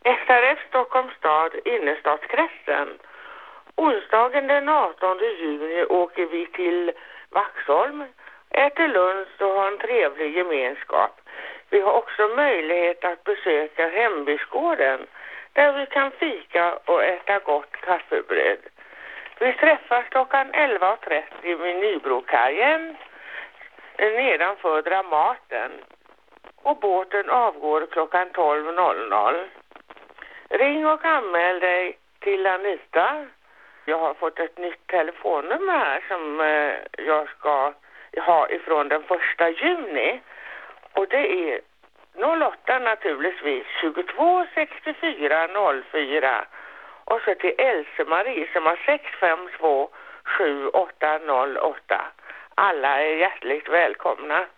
SRF Stockholms stad, innerstadskretsen. Onsdagen den 18 juni åker vi till Vaxholm, äter lunch och har en trevlig gemenskap. Vi har också möjlighet att besöka Hembygdsgården där vi kan fika och äta gott kaffebröd. Vi träffas klockan 11.30 vid Nybrokajen nedanför Dramaten och båten avgår klockan 12.00. Ring och anmäl dig till Anita. Jag har fått ett nytt telefonnummer här som jag ska ha ifrån den 1 juni. Och det är 08 naturligtvis 22 64 04. Och så till Else-Marie som har 652 7808. Alla är hjärtligt välkomna.